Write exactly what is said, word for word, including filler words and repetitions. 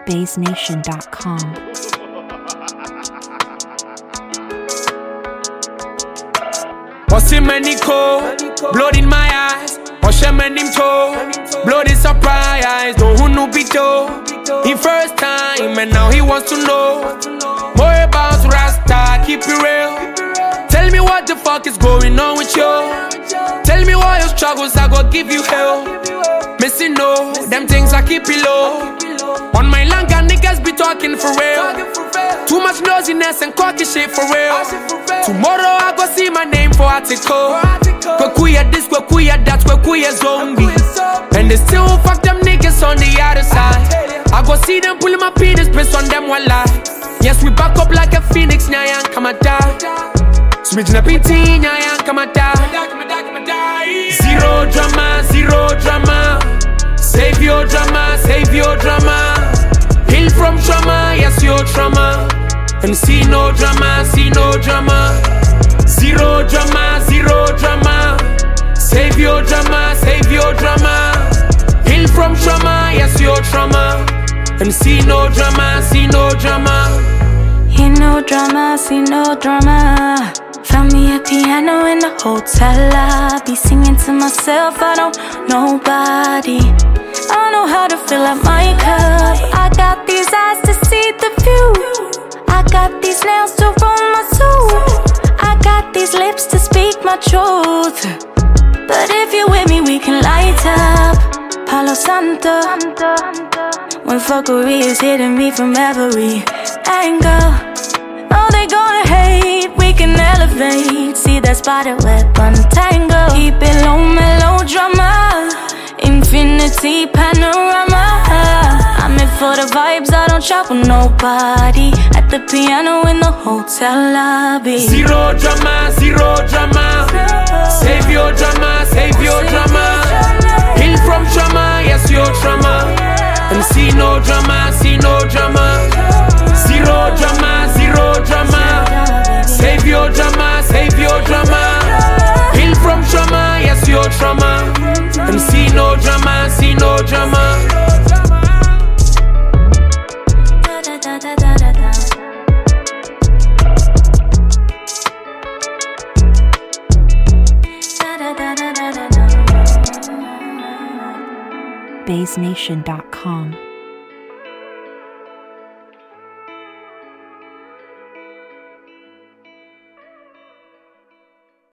Bass Nation dot com. Osimheniko, blood in my eyes. Oshamenimto, blood is surprise. No who no bito. He first time and now he wants to know more about Rasta. Keep it real. Tell me what the fuck is going on with you. Tell me why your struggles I go give you hell. Missing no, them things I keep it low. On my langa niggas be talking for real. Too much nosiness and cocky shit for real. Tomorrow I go see my name for article. Kwekuya this, kwekuya that, kwekuya zombie. And they still fuck them niggas on the other side. I go see them pulling my penis, piss on them one lie. Yes, we back up like a phoenix, nyayan kamata. Smith na P T, nyayan kamata. Zero drama, zero drama. Save your drama, save your drama. Heal from trauma, yes, your trauma. And see no drama, see no drama. Zero drama, zero drama. Save your drama, save your drama. Heal from trauma, yes, your trauma. And see no drama, see no drama. Hear no drama, see no drama. Found me a piano in the hotel lobby, singing to myself, I don't know nobody. I don't know how to fill up my cup. I got these eyes to see the view. I got these nails to roll my soul. I got these lips to speak my truth. But if you're with me, we can light up Palo Santo. When fuckery is hitting me from every angle. Oh, they gonna hate, we can elevate. See that spider web untangle. Keep it low, melodrama. Infinity panorama. I'm in for the vibes, I don't shop with nobody. At the piano in the hotel lobby. Zero drama, zero drama. Save your drama, save your drama. Heal from trauma, yes, your trauma. And see no drama, see no drama. Zero drama, zero drama. Save your drama, save your drama. Heal from trauma, yes, your trauma. And see no drama, see no drama. Bass Nation dot com.